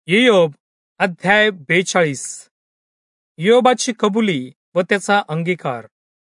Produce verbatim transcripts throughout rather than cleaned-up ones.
इयोब अध्याय बेचाळीस. इयोबाची कबुली व त्याचा अंगीकार.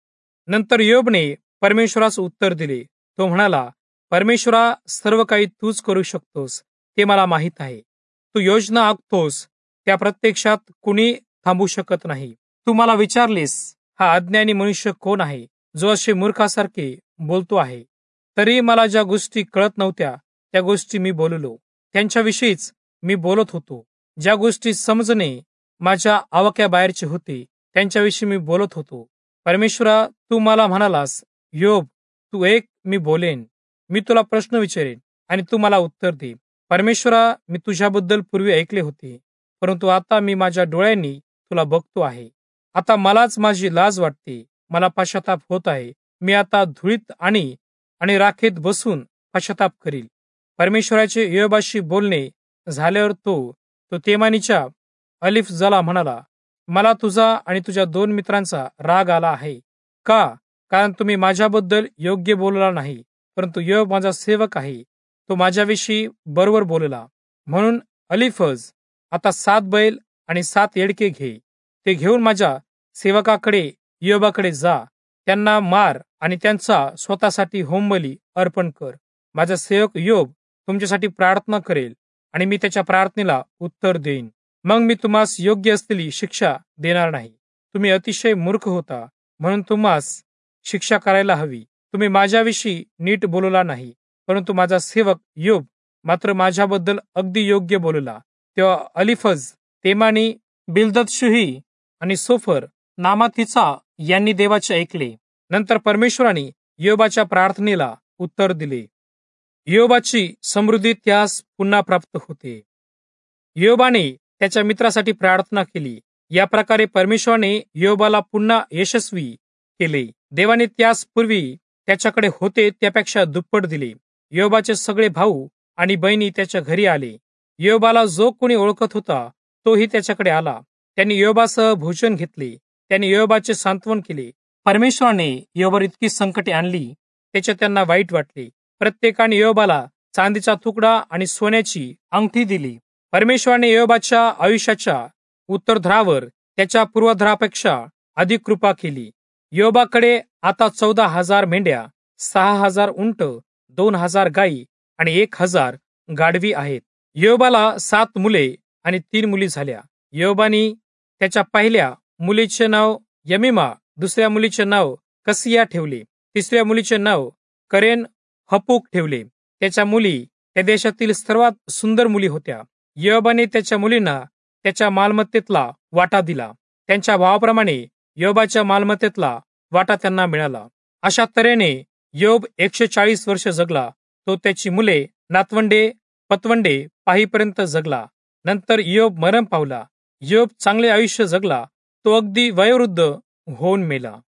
नंतर इयोबने परमेश्वरास उत्तर दिले. तो म्हणाला, परमेश्वरा, सर्व काही तूच करू शकतोस ते मला माहीत आहे. तू योजना आखतोस त्या प्रत्यक्षात कुणी थांबू शकत नाही. तू मला विचारलीस, हा अज्ञानी मनुष्य कोण आहे जो असे मूर्खासारखे बोलतो आहे. तरी मला ज्या गोष्टी कळत नव्हत्या त्या गोष्टी मी बोललो, त्यांच्याविषयीच मी बोलत होतो. ज्या गोष्टी समजणे माझ्या आवाक्याबाहेरचे होते त्यांच्याविषयी मी बोलत होतो. परमेश्वरा, तू मला म्हणालास, इयोब, तू ऐक, मी बोलेन. मी तुला प्रश्न विचारेन आणि तू मला उत्तर दे. परमेश्वरा, मी तुझ्याबद्दल पूर्वी ऐकले होते, परंतु आता मी माझ्या डोळ्यांनी तुला बघतो आहे. आता मलाच माझी लाज वाटते, मला पश्चाताप होत आहे. मी आता धुळीत आणि आणि राखेत बसून पश्चाताप करील. परमेश्वराचे इयोबाशी बोलणे झाल्यावर तो तो तेमानीच्या अलिफजला म्हणाला, मला तुझा आणि तुझ्या दोन मित्रांचा राग आला आहे का? कारण तुम्ही माझ्याबद्दल योग्य बोलला नाही, परंतु इयोब माझा सेवक आहे, तो माझ्याविषयी बरोबर बोलला. म्हणून अलिफज, आता सात बैल आणि सात येडके घे. ते घेऊन माझ्या सेवकाकडे इयोबाकडे जा. त्यांना मार आणि त्यांचा स्वतःसाठी होमबली अर्पण कर. माझा सेवक इयोब तुमच्यासाठी प्रार्थना करेल आणि मी त्याच्या प्रार्थनेला उत्तर देईन. मग मी तुम्हास योग्य असलेली शिक्षा देणार नाही. तुम्ही अतिशय मूर्ख होता, म्हणून तुम्हास शिक्षा करायला हवी. तुम्ही माझ्याविषयी नीट बोलला नाही, परंतु माझा सेवक इयोब मात्र माझ्याबद्दल अगदी योग्य बोलला. तेव्हा अलिफज, तेमानी, बिल्ददशुही आणि सोफर नामाथीचा यांनी देवाचे ऐकले. नंतर परमेश्वराने इयोबाच्या प्रार्थनेला उत्तर दिले. इयोबाची समृद्धी त्यास पुन्हा प्राप्त होते. इयोबाने त्याच्या मित्रासाठी प्रार्थना केली. या प्रकारे परमेश्वराने इयोबाला पुन्हा यशस्वी केले. देवाने त्यास पूर्वी त्याच्याकडे होते त्यापेक्षा दुप्पट दिले. इयोबाचे सगळे भाऊ आणि बहिणी त्याच्या घरी आले. इयोबाला जो कोणी ओळखत होता तोही त्याच्याकडे आला. त्यांनी इयोबासह भोजन घेतले. त्यांनी इयोबाचे सांत्वन केले. परमेश्वराने इयोबावर इतकी संकटे आणली त्याचे त्यांना वाईट वाटले. प्रत्येकाने इयोबाला चांदीचा तुकडा आणि सोन्याची अंगठी दिली. परमेश्वराने इयोबाच्या आयुष्याच्या उत्तरध्रावर त्याच्या पूर्वध्रापेक्षा अधिक कृपा केली. इयोबाकडे आता चौदा हजार मेंढ्या, सहा हजार उंट, दोन हजार गायी आणि एक हजार गाढवी आहेत. इयोबाला सात मुले आणि तीन मुली झाल्या. इयोबानी त्याच्या पहिल्या मुलीचे नाव यमिमा, दुसऱ्या मुलीचे नाव कसिया ठेवले, तिसऱ्या मुलीचे नाव करेन हपुक ठेवले. त्याच्या मुली त्या देशातील सर्वात सुंदर मुली होत्या. इयोबाने त्याच्या मुलींना त्याच्या मालमत्तेतला वाटा दिला. त्यांच्या भावाप्रमाणे इयोबाच्या मालमत्तेतला वाटा त्यांना मिळाला. अशा तऱ्हेने इयोब एकशे चाळीस वर्ष जगला. तो त्याची मुले, नातवंडे, पतवंडे पाहीपर्यंत जगला. नंतर इयोब मरण पावला. इयोब चांगले आयुष्य जगला. तो अगदी वयोवृद्ध होऊन मेला.